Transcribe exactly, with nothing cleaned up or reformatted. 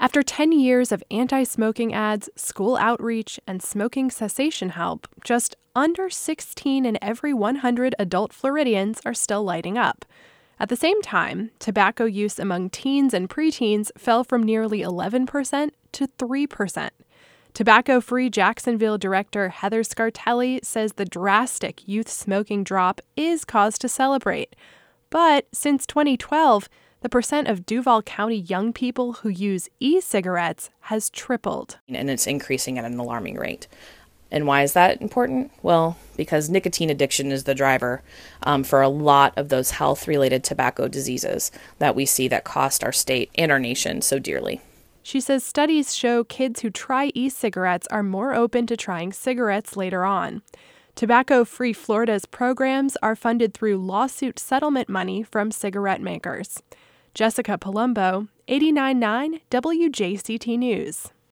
After ten years of anti-smoking ads, school outreach, and smoking cessation help, just under sixteen in every one hundred adult Floridians are still lighting up. At the same time, tobacco use among teens and preteens fell from nearly eleven percent to three percent. Tobacco-Free Jacksonville director Heather Scartelli says the drastic youth smoking drop is cause to celebrate. But since twenty twelve, the percent of Duval County young people who use e-cigarettes has tripled. And it's increasing at an alarming rate. And why is that important? Well, because nicotine addiction is the driver um, for a lot of those health-related tobacco diseases that we see that cost our state and our nation so dearly. She says studies show kids who try e-cigarettes are more open to trying cigarettes later on. Tobacco-Free Florida's programs are funded through lawsuit settlement money from cigarette makers. Jessica Palumbo, eighty-nine point nine W J C T News.